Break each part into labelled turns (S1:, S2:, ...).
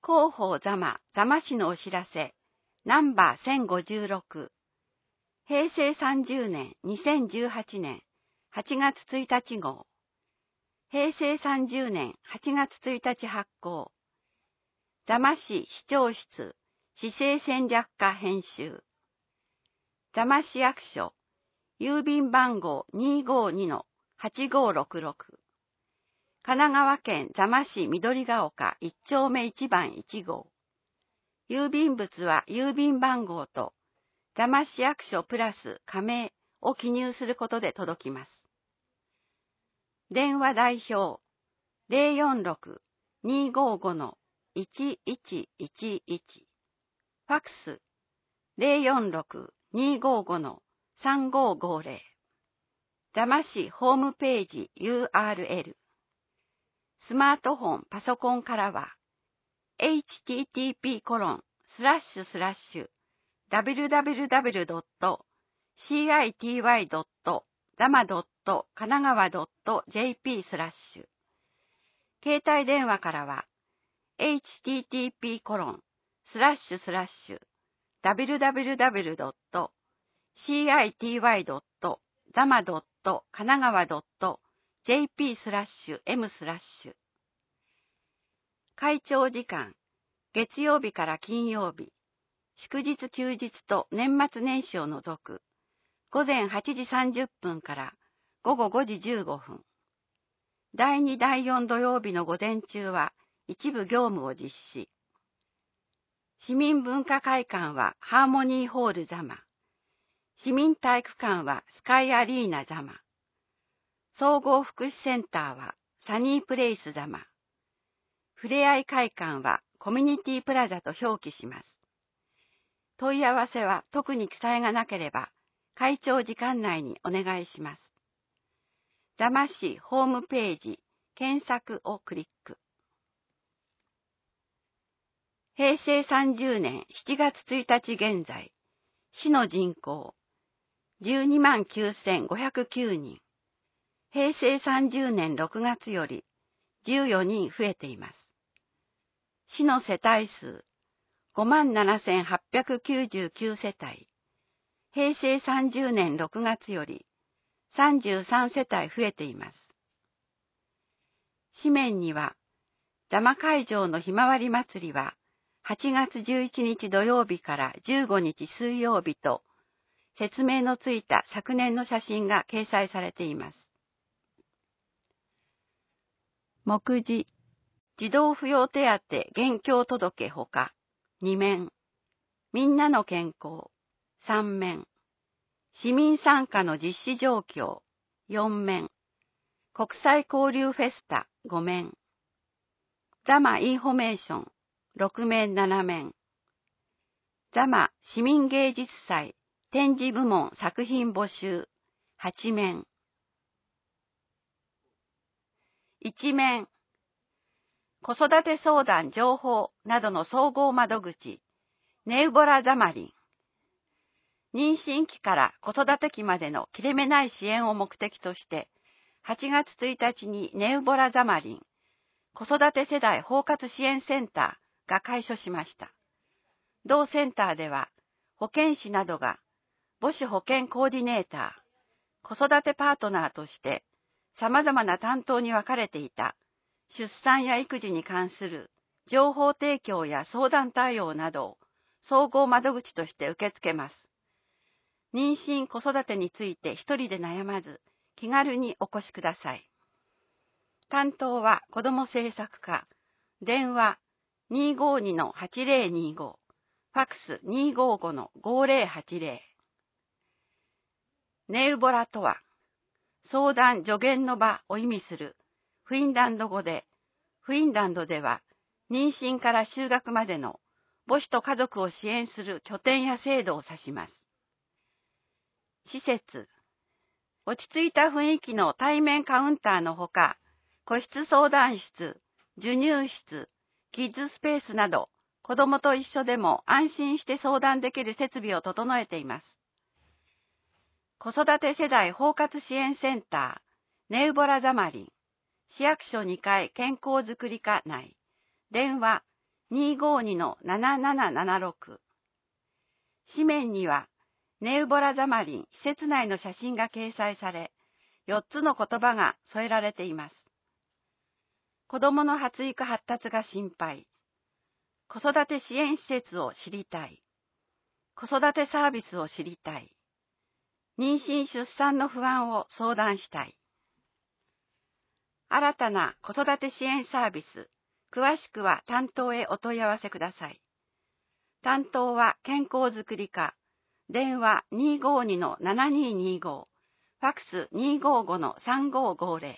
S1: 広報座間市のお知らせ、ナンバー1056、平成30年2018年8月1日号、平成30年8月1日発行、座間市市長室市政戦略課編集、座間市役所、郵便番号 252-8566、神奈川県座間市緑ヶ丘1丁目1番1号。郵便物は郵便番号と座間市役所プラス加盟を記入することで届きます。電話代表 046-255-1111。ファックス 046-255-3550。座間市ホームページ URL。スマートフォン、パソコンからは、http://www.city.zama.kanagawa.jp/ 携帯電話からは、http://www.city.zama.kanagawa.jp/m/。会長時間、月曜日から金曜日、祝日休日と年末年始を除く、午前8時30分から午後5時15分。第2、第4土曜日の午前中は一部業務を実施。市民文化会館はハーモニーホール座間。市民体育館はスカイアリーナ座間。総合福祉センターはサニープレイス座間。ふれあい会館はコミュニティプラザと表記します。問い合わせは特に記載がなければ、会長時間内にお願いします。座間市ホームページ、検索をクリック。平成30年7月1日現在、市の人口、129,509人。平成30年6月より14人増えています。市の世帯数、57,899 世帯。平成30年6月より33世帯増えています。紙面には、座間会場のひまわり祭りは8月11日土曜日から15日水曜日と、説明のついた昨年の写真が掲載されています。目次、児童扶養手当現況届ほか、2面。みんなの健康、3面。市民参加の実施状況、4面。国際交流フェスタ、5面。座間インフォメーション、6面7面。座間市民芸術祭、展示部門作品募集、8面。1面。子育て相談情報などの総合窓口、ネウボラザマリン。妊娠期から子育て期までの切れ目ない支援を目的として、8月1日にネウボラザマリン、子育て世代包括支援センターが開所しました。同センターでは、保健師などが母子保健コーディネーター、子育てパートナーとして、様々な担当に分かれていた。出産や育児に関する情報提供や相談対応などを総合窓口として受け付けます。妊娠・子育てについて一人で悩まず気軽にお越しください。担当は子ども政策課、電話 252-8025、ファックス 255-5080。ネウボラとは、相談助言の場を意味するフィンランド語で、フィンランドでは妊娠から就学までの母子と家族を支援する拠点や制度を指します。施設、落ち着いた雰囲気の対面カウンターのほか、個室相談室、授乳室、キッズスペースなど、子どもと一緒でも安心して相談できる設備を整えています。子育て世代包括支援センター、ネウボラザマリン。市役所2階健康づくり課内、電話 252-7776。紙面には、ネウボラザマリン施設内の写真が掲載され、4つの言葉が添えられています。子供の発育発達が心配。子育て支援施設を知りたい。子育てサービスを知りたい。妊娠出産の不安を相談したい。新たな子育て支援サービス、詳しくは担当へお問い合わせください。担当は健康づくり課、電話252-7225、ファクス255-3550。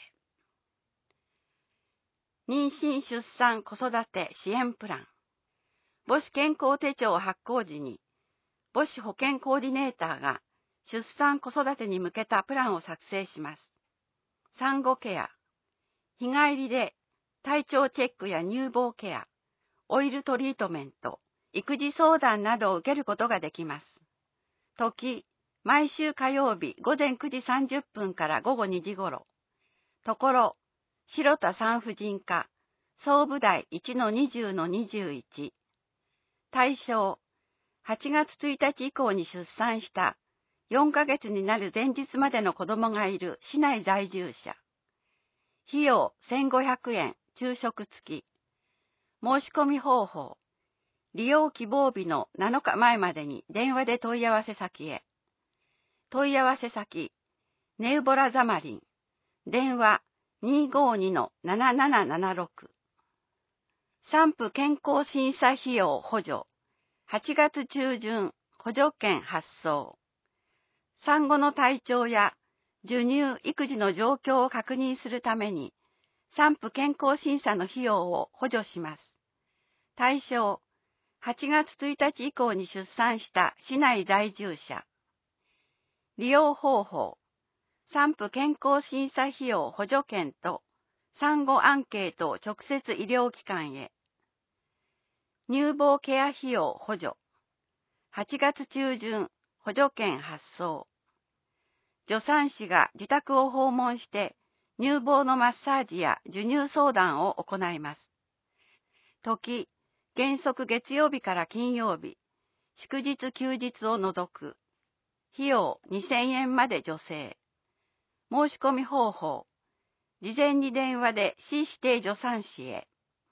S1: 妊娠出産子育て支援プラン。母子健康手帳発行時に、母子保健コーディネーターが出産子育てに向けたプランを作成します。産後ケア。日帰りで体調チェックや乳房ケア、オイルトリートメント、育児相談などを受けることができます。時、毎週火曜日午前9時30分から午後2時頃。ところ、白田産婦人科、総武大 1-20-21。対象、8月1日以降に出産した4ヶ月になる前日までの子供がいる市内在住者。費用1500円、昼食付き。申し込み方法。利用希望日の7日前までに電話で問い合わせ先へ。問い合わせ先、ネウボラザマリン。電話252-7776。産婦健康審査費用補助。8月中旬、補助券発送。産後の体調や授乳・育児の状況を確認するために、産婦健康審査の費用を補助します。対象、8月1日以降に出産した市内在住者。利用方法、産婦健康審査費用補助券と産後アンケートを直接医療機関へ。乳房ケア費用補助。8月中旬、補助券発送。助産師が自宅を訪問して乳房のマッサージや授乳相談を行います。時、原則月曜日から金曜日、祝日休日を除く。費用2000円まで助成。申し込み方法。事前に電話で市指定助産師へ。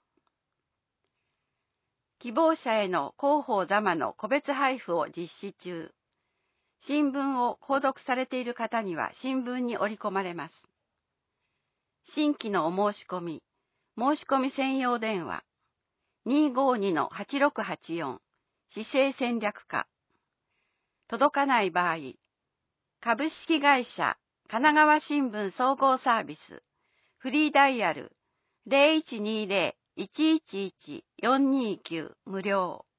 S1: 希望者への広報座間の個別配布を実施中。新聞を購読されている方には新聞に織り込まれます。新規のお申し込み、申し込み専用電話、252-8684、市政戦略課。届かない場合、株式会社神奈川新聞総合サービス、フリーダイヤル 0120-111-429 無料。